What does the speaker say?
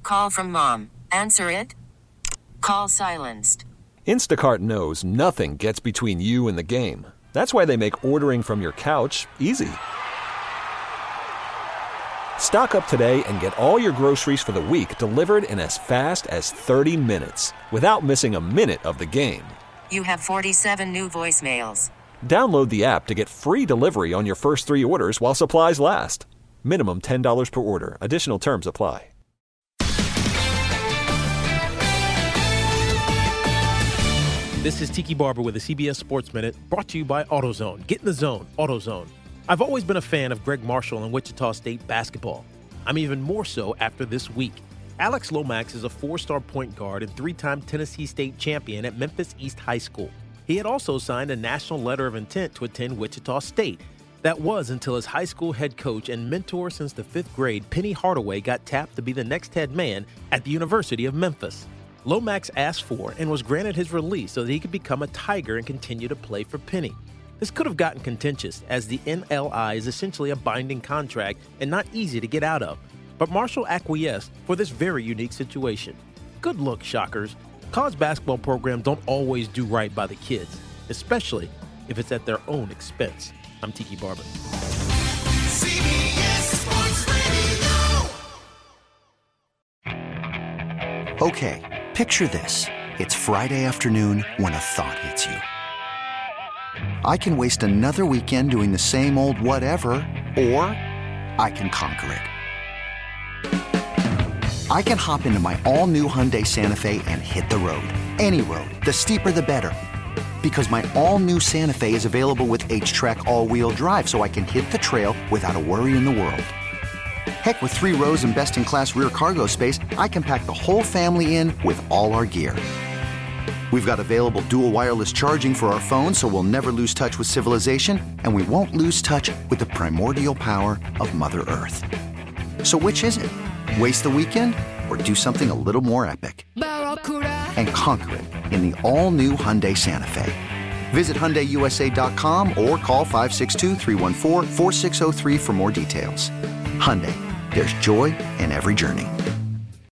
Call from mom. Answer it. Call silenced. Instacart knows nothing gets between you and the game. That's why they make ordering from your couch easy. Stock up today and get all your groceries for the week delivered in as fast as 30 minutes without missing a minute of the game. You have 47 new voicemails. Download the app to get free delivery on your first 3 orders while supplies last. Minimum $10 per order. Additional terms apply. This is Tiki Barber with the CBS Sports Minute, brought to you by AutoZone. Get in the zone, AutoZone. I've always been a fan of Greg Marshall and Wichita State basketball. I'm even more so after this week. Alex Lomax is a 4-star point guard and 3-time Tennessee State champion at Memphis East High School. He had also signed a national letter of intent to attend Wichita State. That was until his high school head coach and mentor since the 5th grade, Penny Hardaway, got tapped to be the next head man at the University of Memphis. Lomax asked for and was granted his release so that he could become a Tiger and continue to play for Penny. This could have gotten contentious, as the NLI is essentially a binding contract and not easy to get out of. But Marshall acquiesced for this very unique situation. Good look, Shockers. College basketball programs don't always do right by the kids, especially if it's at their own expense. I'm Tiki Barber. CBS Sports Radio. Okay, picture this. It's Friday afternoon when a thought hits you. I can waste another weekend doing the same old whatever, or I can conquer it. I can hop into my all-new Hyundai Santa Fe and hit the road. Any road. The steeper, the better. Because my all-new Santa Fe is available with H-Track all-wheel drive, so I can hit the trail without a worry in the world. Heck, with 3 rows and best-in-class rear cargo space, I can pack the whole family in with all our gear. We've got available dual wireless charging for our phones, so we'll never lose touch with civilization, and we won't lose touch with the primordial power of Mother Earth. So which is it? Waste the weekend or do something a little more epic? And conquer it in the all-new Hyundai Santa Fe. Visit HyundaiUSA.com or call 562-314-4603 for more details. Hyundai, there's joy in every journey.